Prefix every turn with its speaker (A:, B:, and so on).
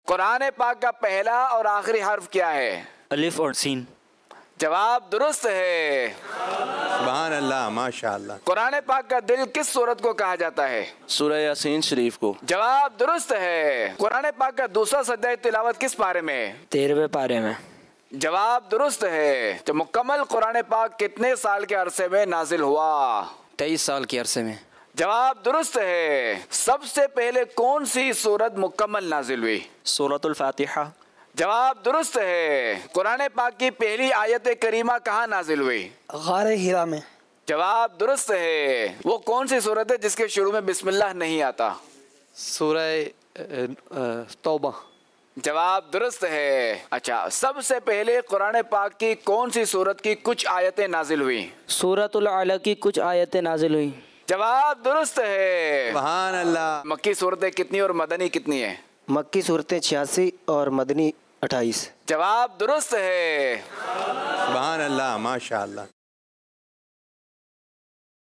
A: قرآن پاک کا پہلا اور آخری حرف کیا ہے؟
B: الف اور سین۔
A: جواب درست ہے۔
C: سبحان اللہ، ماشاء اللہ۔
A: قرآن پاک کا دل کس سورت کو کہا جاتا ہے؟
D: سورہ یاسین شریف کو۔
A: جواب درست ہے۔ قرآن پاک کا دوسرا سجدہ تلاوت کس پارے میں؟
B: 13ویں پارے میں۔
A: جواب درست ہے۔ تو مکمل قرآن پاک کتنے سال کے عرصے میں نازل ہوا؟
B: 23 سال کے عرصے میں۔
A: جواب درست ہے۔ سب سے پہلے کون سی سورت مکمل نازل ہوئی؟
B: سورۃ الفاتحہ۔
A: جواب درست ہے۔ قرآن پاک کی پہلی آیت کریمہ کہاں نازل ہوئی؟
E: غار ہرا میں۔
A: جواب درست ہے۔ وہ کون سی سورت ہے جس کے شروع میں بسم اللہ نہیں آتا؟
F: سورہ توبہ۔
A: جواب درست ہے۔ اچھا، سب سے پہلے قرآن پاک کی کون سی سورت کی کچھ آیتیں نازل ہوئی؟
B: سورۃ العلیٰ کی کچھ آیتیں نازل ہوئیں۔
A: جواب درست ہے۔
C: سبحان اللہ۔
A: مکی صورتیں کتنی اور مدنی کتنی ہیں؟
E: مکی صورتیں 86 اور مدنی 28۔
A: جواب درست ہے۔
C: سبحان اللہ، ماشاء اللہ۔